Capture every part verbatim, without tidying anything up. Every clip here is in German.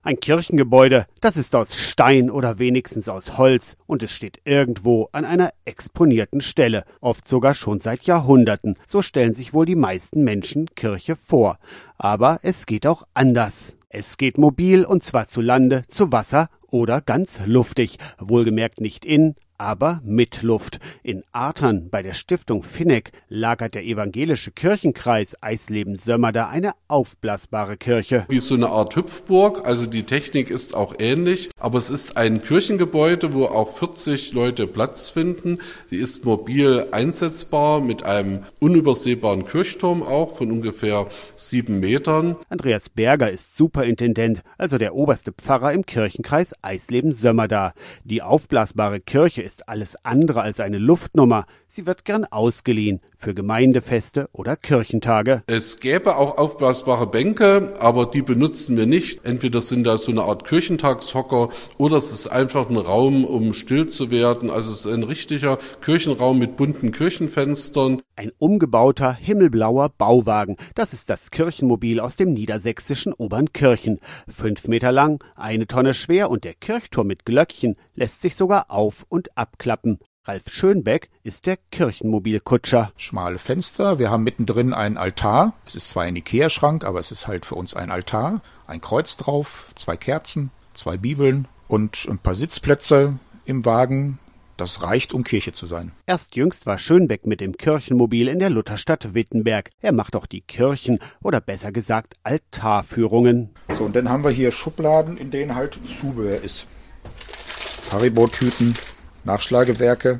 Ein Kirchengebäude, das ist aus Stein oder wenigstens aus Holz und es steht irgendwo an einer exponierten Stelle, oft sogar schon seit Jahrhunderten. So stellen sich wohl die meisten Menschen Kirche vor. Aber es geht auch anders. Es geht mobil und zwar zu Lande, zu Wasser oder ganz luftig. Wohlgemerkt nicht in, aber mit Luft. In Artern bei der Stiftung Finek lagert der evangelische Kirchenkreis Eisleben-Sömmerda eine aufblasbare Kirche. Wie so eine Art Hüpfburg, also die Technik ist auch ähnlich, aber es ist ein Kirchengebäude, wo auch vierzig Leute Platz finden. Die ist mobil einsetzbar mit einem unübersehbaren Kirchturm auch von ungefähr sieben Metern. Andreas Berger ist Superintendent, also der oberste Pfarrer im Kirchenkreis Eisleben-Sömmerda. Die aufblasbare Kirche ist ist alles andere als eine Luftnummer. Sie wird gern ausgeliehen für Gemeindefeste oder Kirchentage. Es gäbe auch aufblasbare Bänke, aber die benutzen wir nicht. Entweder sind da so eine Art Kirchentagshocker oder es ist einfach ein Raum, um still zu werden. Also es ist ein richtiger Kirchenraum mit bunten Kirchenfenstern. Ein umgebauter, himmelblauer Bauwagen. Das ist das Kirchenmobil aus dem niedersächsischen Obernkirchen. Fünf Meter lang, eine Tonne schwer und der Kirchturm mit Glöckchen lässt sich sogar auf- und abklappen. Ralf Schönbeck ist der Kirchenmobilkutscher. Schmale Fenster, wir haben mittendrin einen Altar. Es ist zwar ein Ikea-Schrank, aber es ist halt für uns ein Altar. Ein Kreuz drauf, zwei Kerzen, zwei Bibeln und ein paar Sitzplätze im Wagen. Das reicht, um Kirche zu sein. Erst jüngst war Schönbeck mit dem Kirchenmobil in der Lutherstadt Wittenberg. Er macht auch die Kirchen- oder besser gesagt Altarführungen. So, und dann haben wir hier Schubladen, in denen halt Zubehör ist. Haribo-Tüten, Nachschlagewerke,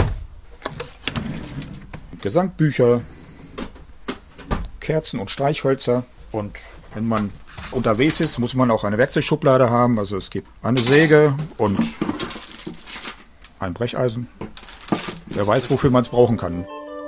Gesangbücher, Kerzen und Streichhölzer. Und wenn man unterwegs ist, muss man auch eine Werkzeugschublade haben. Also es gibt eine Säge und ein Brecheisen. Wer weiß, wofür man es brauchen kann.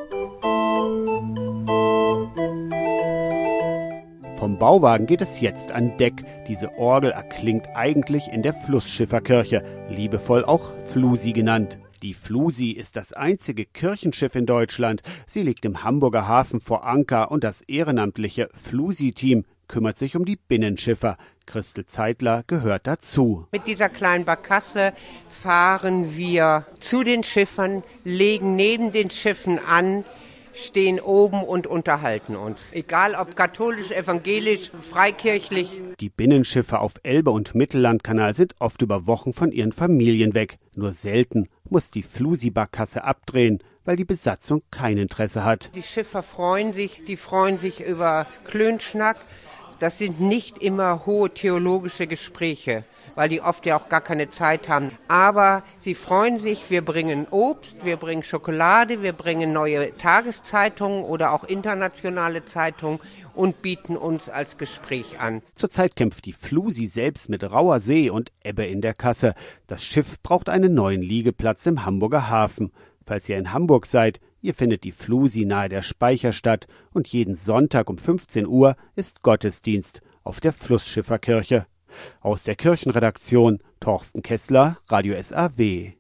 Vom Bauwagen geht es jetzt an Deck. Diese Orgel erklingt eigentlich in der Flussschifferkirche, liebevoll auch Flusi genannt. Die Flusi ist das einzige Kirchenschiff in Deutschland. Sie liegt im Hamburger Hafen vor Anker und das ehrenamtliche Flusi-Team kümmert sich um die Binnenschiffer. Christel Zeitler gehört dazu. Mit dieser kleinen Barkasse fahren wir zu den Schiffern, legen neben den Schiffen an, stehen oben und unterhalten uns. Egal ob katholisch, evangelisch, freikirchlich. Die Binnenschiffe auf Elbe und Mittellandkanal sind oft über Wochen von ihren Familien weg. Nur selten muss die Flusi-Barkasse abdrehen, weil die Besatzung kein Interesse hat. Die Schiffer freuen sich, die freuen sich über Klönschnack. Das sind nicht immer hohe theologische Gespräche, weil die oft ja auch gar keine Zeit haben. Aber sie freuen sich, wir bringen Obst, wir bringen Schokolade, wir bringen neue Tageszeitungen oder auch internationale Zeitungen und bieten uns als Gespräch an. Zurzeit kämpft die Flusi selbst mit rauer See und Ebbe in der Kasse. Das Schiff braucht einen neuen Liegeplatz im Hamburger Hafen. Falls ihr in Hamburg seid, ihr findet die Flusi nahe der Speicherstadt und jeden Sonntag um fünfzehn Uhr ist Gottesdienst auf der Flussschifferkirche. Aus der Kirchenredaktion Thorsten Kessler, Radio S A W.